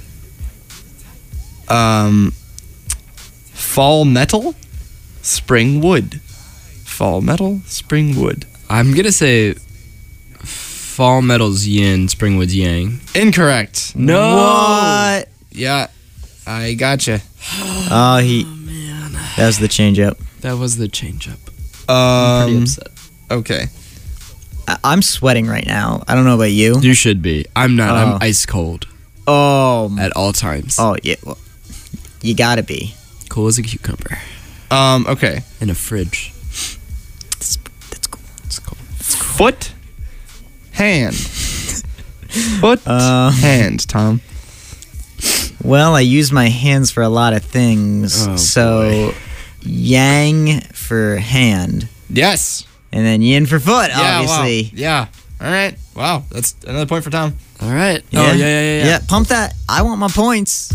Um. Fall metal, spring wood. Fall metal, spring wood. I'm gonna say fall metal's yin, spring wood's yang. Incorrect. No. What? Yeah, I gotcha. Oh, he. That was the change up. That was the change up. I'm pretty Um. upset. Okay. I- I'm sweating right now. I don't know about you. You should be. I'm not. Oh. I'm ice cold Oh. at all times. Oh yeah. Well, you gotta be. Cool as a cucumber Um. Okay. in a fridge. That's, that's cool. It's cool. Foot, hand. Foot, Uh, hand. Tom. Well, I use my hands for a lot of things. Oh, so, yang for hand, Yes. and then yin for foot. Yeah. obviously. Wow. Yeah. All right. Wow. That's another point for Tom. All right. Oh yeah, yeah, yeah. yeah. Yeah, pump that. I want my points.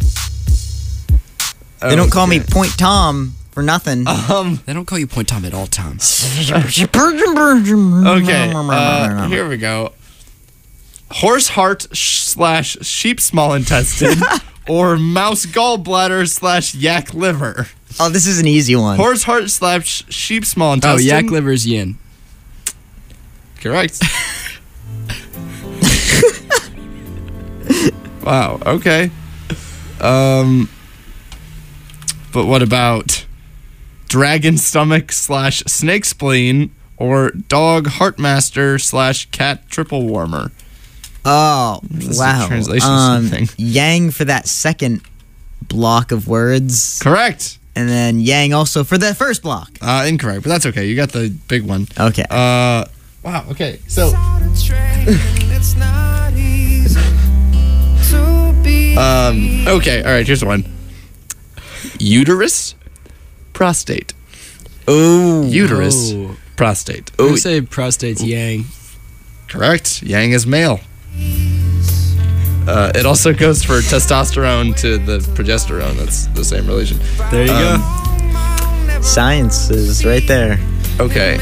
They don't call me Okay. Point Tom for nothing. Um. They don't call you Point Tom at all times. Okay. Uh, here we go. Horse heart sh- slash sheep small intestine or mouse gallbladder slash yak liver. Oh, this is an easy one. Horse heart slash sheep small Oh, intestine. yak liver's yin. Correct. Wow. Okay. Um. But what about dragon stomach slash snake spleen or dog heartmaster slash cat triple warmer? Oh, is a wow. translation Um, thing. yang for that second block of words, Correct. and then yang also for the first block. Uh, incorrect, but that's okay. You got the big one. Okay. Uh, wow. Okay. So, It's not easy to be um, okay. All right. Here's one. Uterus, prostate. Ooh. Uterus, Oh. prostate. I would say prostate's yang. Correct. Yang is male. Uh, it also goes for testosterone to the progesterone. That's the same relation. There you Um, Science is right there. Okay.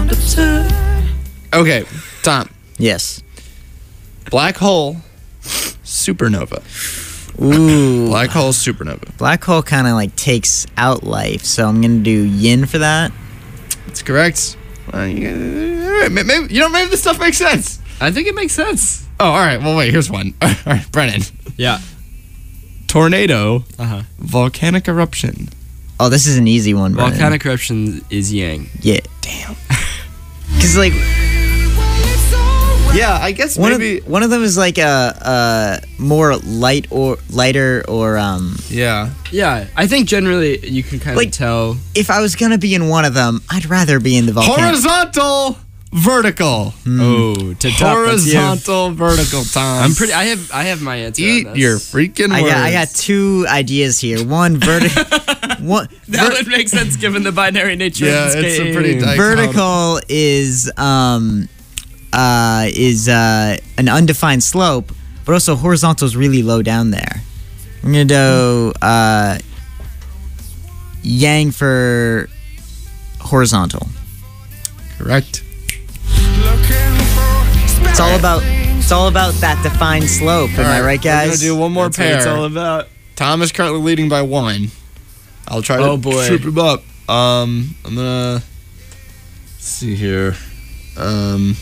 Okay. Tom. Yes. Black hole, supernova. Ooh. Black hole, supernova. Black hole kind of like takes out life, so I'm gonna do yin for that. That's correct. Well, you, all right, may- maybe, you know, maybe this stuff makes sense. go. I think it makes sense. Oh, all right. Well, wait. Here's one. All right, Brennan. Yeah. Tornado, Uh huh. volcanic eruption. Oh, this is an easy one, Brennan. Volcanic eruption is yang. Yeah. Damn. Cause like Yeah, I guess one maybe. of one of them is like a, a more light or lighter or um. yeah. Yeah, I think generally you can kind Like- of tell. If I was gonna be in one of them, I'd rather be in the volcano. Horizontal, vertical. Oh, to top. that's you. Horizontal, vertical. Tom. I'm pretty. I have. I have my answer. on Eat this. your freaking I words. got I got two ideas here. One vertical. one That ver- would make sense given the binary nature Yeah, of this it's a game. pretty di- vertical is um uh is uh an undefined slope, but also horizontal is really low down there. I'm gonna do uh yang for horizontal. Correct. It's all about it's all about that defined slope. Am All I right, We're gonna guys? do one more That's what pair. it's all about. Tom is currently leading by one. I'll try to Oh, boy. trip him up. Um, I'm gonna let's see here. Um,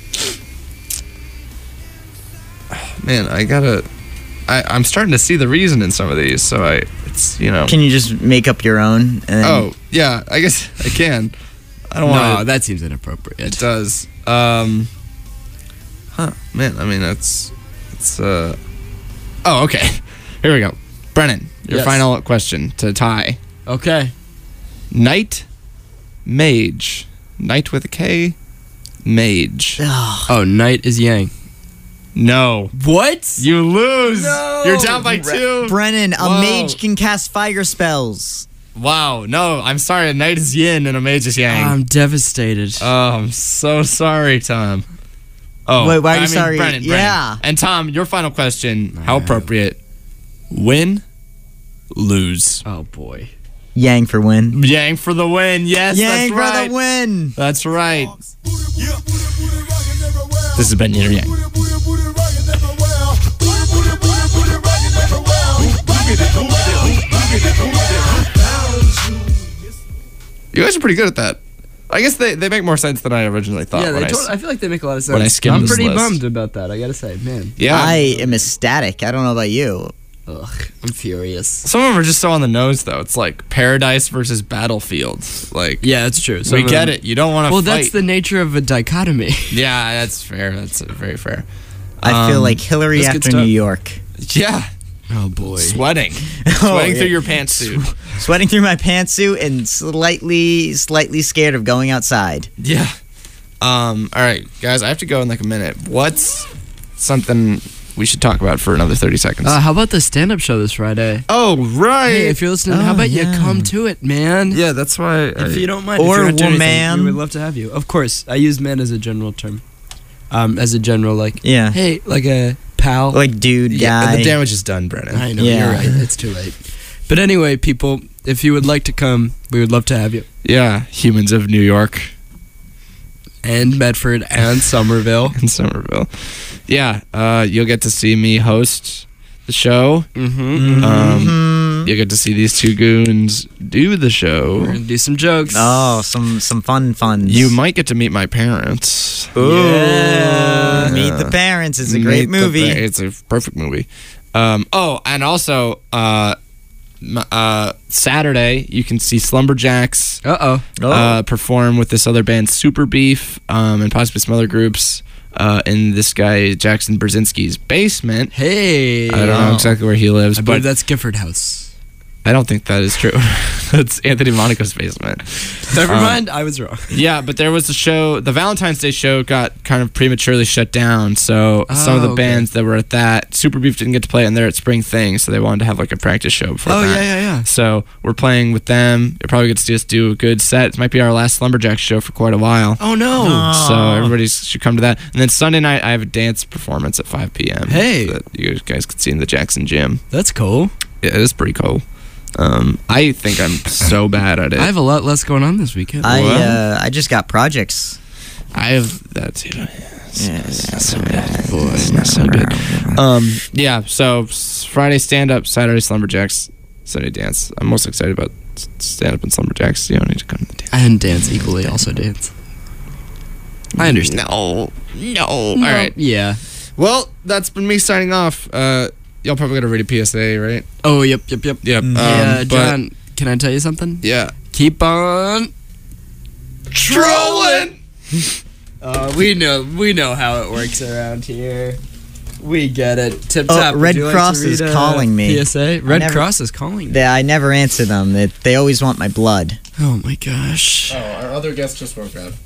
man, I gotta. I, I'm starting to see the reason in some of these, so I it's you know. Can you just make up your own? And then, Oh yeah, I guess I can. I don't No, want to. that seems inappropriate. It does. Um, huh, man. I mean, that's it's. Uh, oh, okay. Here we go. Brennan, your Yes. final question to tie. Okay. Knight, mage. Knight with a K, mage. Ugh. Oh, night is yang. No, What? you lose. No. You're down by two. Brennan, a Whoa. mage can cast fire spells. Wow. No, I'm sorry. A knight is yin and a mage is yang. I'm devastated. oh, I'm so sorry, Tom. Oh, Wait, why are I you mean, sorry? Brennan, Yeah. Brennan. And Tom, your final question. How appropriate. Win, lose. Oh boy. Yang for win. Yang for the win. Yes, Yang that's for right. the win. That's right. Yeah. This has been Yin or Yang. You guys are pretty good at that. I guess they, they make more sense than I originally thought. Yeah, when they I, told, s- I feel like they make a lot of sense. when I skimmed I'm this pretty list. bummed about that. I gotta say, man. yeah. I am ecstatic. I don't know about you. Ugh, I'm furious. Some of them are just so on the nose, though. It's like Paradise versus Battlefield. Like, Yeah, that's true. we get it. You don't want to Well, fight. that's the nature of a dichotomy. yeah, that's fair. That's uh, very fair. I feel Um, like Hillary that's good after stuff. New York. Yeah. Oh boy. Sweating. Oh, Sweating yeah. through your pantsuit. Sweating through my pantsuit and slightly, slightly scared of going outside. Yeah. Um. All right, guys. I have to go in like a minute. What's something we should talk about for another thirty seconds? Uh, how about the stand-up show this Friday? oh, right. Hey, if you're listening, how Oh, about yeah. you come to it, man? yeah, that's why. If you don't mind, Or if you're not doing anything, woman. we would love to have you. Of course, I use man as a general term. Um, as a general, like, Yeah. hey, like a pal. Like dude, yeah, guy. the damage is done, Brennan. I know, Yeah. you're right. It's too late. But anyway, people, if you would like to come, we would love to have you. Yeah, humans of New York And Medford and Somerville. and Somerville. Yeah, uh, you'll get to see me host the show. Mm-hmm. Um, you'll get to see these two goons do the We're show. gonna do some jokes. Oh, some some fun fun. You might get to meet my parents. Yeah. Meet the Parents is a great Meet the movie. Pa- it's a perfect movie. Um, oh, and also uh, m- uh, Saturday you can see Slumberjacks Uh-oh. Oh. uh, perform with this other band, Super Beef, um, and possibly some other groups uh, in this guy Jackson Brzezinski's basement. Hey. I don't know exactly where he lives, I but believe that's Gifford House. I don't think that is true. That's Anthony Monaco's basement. Never Um, mind, I was wrong. Yeah, but there was a show. The Valentine's Day show got kind of prematurely shut down. So some of the Oh, okay. bands that were at that, Super Beef didn't get to play, and they're at Spring Thing, so they wanted to have like a practice show before Oh, that. yeah, yeah, yeah. So we're playing with them. You'll probably get to see us do a good set. It might be our last Lumberjack show for quite a while. Oh, no. So everybody should come to that. And then Sunday night, I have a dance performance at five p.m. Hey. that you guys can see in the Jackson Gym. That's cool. Yeah, it is pretty cool. Um, I think I'm so bad at it. I have a lot less going on this weekend. I What? uh, I just got projects. I have that too. Yeah, Not so good. Boy, it's not so good. Um, yeah, so s- Friday stand up, Saturday Slumberjacks, Sunday dance. I'm most excited about stand up and Slumberjacks. You don't need to come to the dance. And dance equally, also dance. I understand. No, no. All No. right. Yeah. Well, that's been me signing off. Uh, y'all probably got to read a P S A, right? Oh, yep, yep, yep. Yep. Um, yeah, but- John, can I tell you something? Yeah. Keep on Trolling. Uh, we know we know how it works around here. We get it. Tip Oh, top. would Red you like Cross to read is a calling me. P S A. Red never- Cross is calling. They, I never answer them. They, they always want my blood. Oh my gosh. Oh, our other guest just woke up.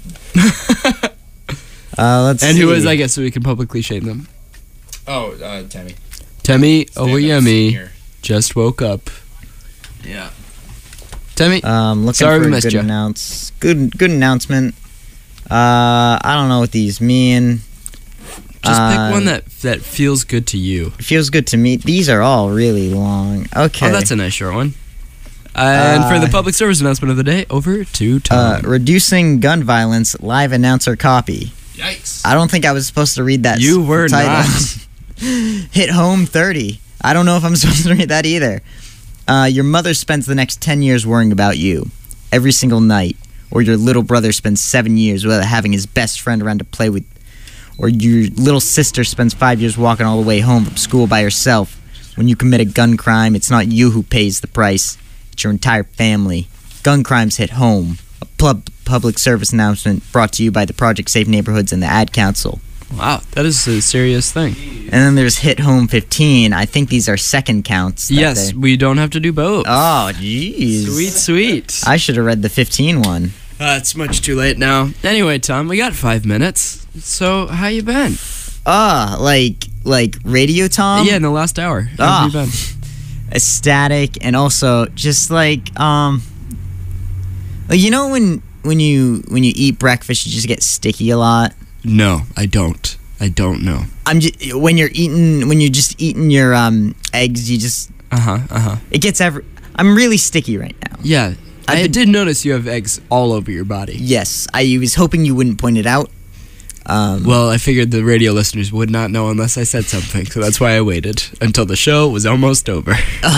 Uh, let's And see. who is, I guess, so we can publicly shame them. Oh, uh, Tammy. Temi Stand up Oyemi senior. just woke up. Yeah. Temi, Um, looking Sorry we for a missed good ya. announce. Good, good announcement. Uh, I don't know what these mean. just uh, pick one that that feels good to you. Feels good to me. These are all really long. Okay. Oh, that's a nice short one. And for the Uh, public service announcement of the day, over to uh, Tom. reducing gun violence. Live announcer copy. Yikes. I don't think I was supposed to read that. You s- were title. not. Hit home thirty. I don't know if I'm supposed to read that either. Uh, your mother spends the next ten years worrying about you every single night, or your little brother spends seven years without having his best friend around to play with, or your little sister spends five years walking all the way home from school by herself. When you commit a gun crime, it's not you who pays the price, it's your entire family. Gun crimes hit home. A pub- public service announcement brought to you by the Project Safe Neighborhoods and the Ad Council. Wow, that is a serious thing. And then there's Hit Home fifteen. I think these are second counts. that Yes, they- we don't have to do both. Oh, jeez. Sweet, sweet. I should have read the fifteen one. Uh, it's much too late now. Anyway, Tom, we got five minutes. So, how you been? Ah, like like Radio Tom. yeah, in the last hour. How Ah. have you been? ecstatic, and also just like um, like you know when when you when you eat breakfast, you just get sticky a lot. No, I don't. I don't know. I'm just when you're eating when you're just eating your um eggs, you just Uh huh. Uh huh. it gets every. I'm really sticky right now. Yeah, I've I been- did notice you have eggs all over your body. Yes, I was hoping you wouldn't point it out. Um, Well, I figured the radio listeners would not know unless I said something, so that's why I waited until the show was almost over.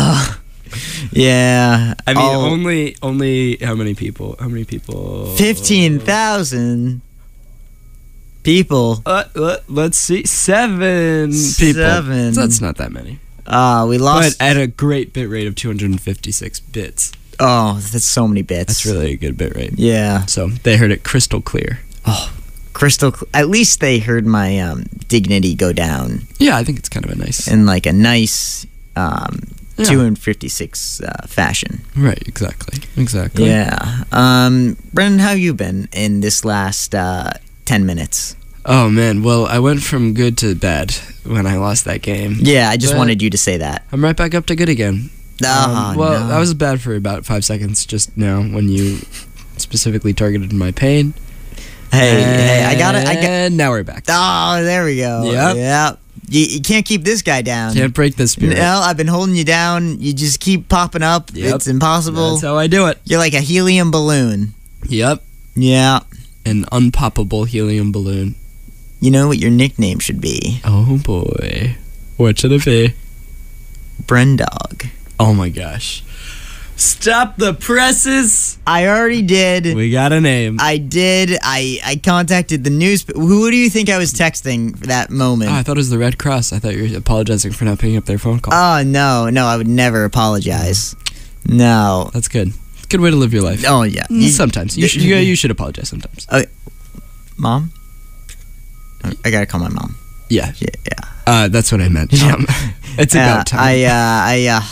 yeah, I mean, I'll- only, only how many people? How many people? fifteen thousand people. Uh, let, let's see, seven people. Seven. So that's not that many. Uh, we But lost. at a great bit rate of two hundred fifty-six bits. oh, that's so many bits. That's really a good bit rate. Yeah. So they heard it crystal clear. Crystal. Cl- At least they heard my um, dignity go down Yeah, I think it's kind of a nice. in like a nice um, Yeah. two hundred fifty-six uh, fashion. Right, exactly. Exactly. Yeah. Um, Brennan, how you been in this last uh, ten minutes? Oh, man. Well, I went from good to bad when I lost that game. Yeah, I just But- wanted you to say that. I'm right back up to good again. Oh, Um, well, no. I was bad for about five seconds just now when you specifically targeted my pain. Hey, hey, I got it. I got. And now we're back. Oh, there we go. Yep. Yeah. You, you can't keep this guy down. Can't break the spirit. No, I've been holding you down. You just keep popping up. Yep. It's impossible. That's how I do it. You're like a helium balloon. Yep. Yeah. An unpoppable helium balloon. You know what your nickname should be? Oh, boy. What should it be? Brendog. Oh, my gosh. Stop the presses. I already did. We got a name. I did. I, I contacted the news. Who do you think I was texting for that moment? Oh, I thought it was the Red Cross. I thought you were apologizing for not picking up their phone call. Oh, no. No, I would never apologize. No. That's good. Good way to live your life. Oh, yeah. Mm, You- sometimes. You, should, you, you should apologize sometimes. Mom? I gotta call my mom. Yeah. Yeah. yeah. Uh, that's what I meant. Um, it's Uh, about time. I, uh, I, uh,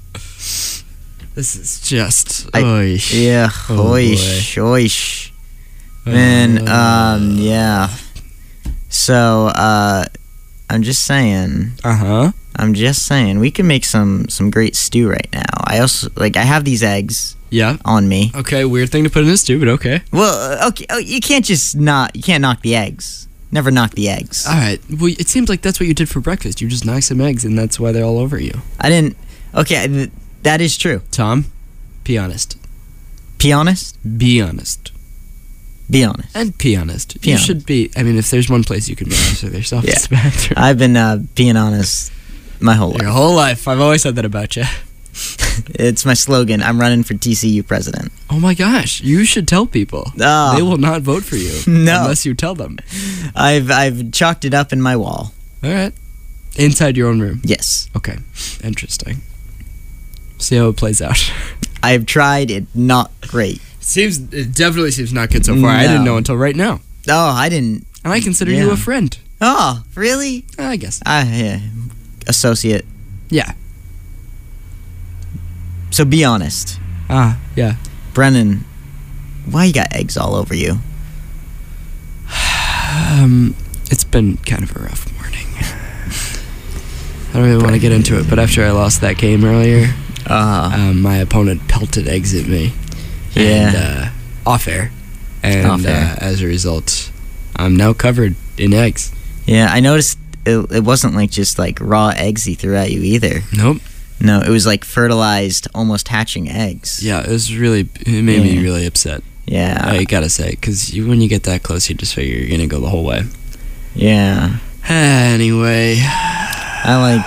this is just. I- oy. yeah. Oh, Oish, oish. Man, Uh, um, yeah. So, uh, I'm just saying, Uh huh. I'm just saying, we can make some, some great stew right now. I also, like, I have these eggs Yeah. on me. Okay, weird thing to put in a stew, but okay. Well, uh, okay, oh, you can't just not, you can't knock the eggs. Never knock the eggs. All right. Well, it seems like that's what you did for breakfast. You just knocked some eggs, and that's why they're all over you. I didn't, okay, th- that is true. Tom, be honest. Be honest? Be honest. Be honest. And be honest. Be you honest. should be. I mean, if there's one place you can be honest with yourself, Yeah. it's the bathroom. I've been, uh, being honest my whole life. Your whole life. I've always said that about you. It's my slogan. I'm running for T C U president. Oh my gosh. You should tell people. Oh. They will not vote for you No. unless you tell them. I've I've chalked it up in my wall. All right. Inside your own room. Yes. Okay. Interesting. See how it plays out. I've tried it. Not great. Seems it definitely seems not good so far. I didn't No. know until right now. Oh, I didn't. And I consider you Yeah. a friend. Oh, really? I guess. Ah, yeah. Associate. Yeah. So be honest, Ah, yeah. Brennan. Why you got eggs all over you? Um, it's been kind of a rough morning. I don't really want to get into it, but after I lost that game earlier, Uh, um, my opponent pelted eggs at me. Yeah. And, uh, off air. And Off air. Uh, as a result, I'm now covered in eggs. yeah. I noticed it, it wasn't like just like raw eggs he threw at you either. Nope. No, it was like fertilized, almost hatching eggs. Yeah, it was really, it made me Yeah. really upset. Yeah. I gotta say, because you, when you get that close, you just figure you're gonna go the whole way. yeah. Anyway, I like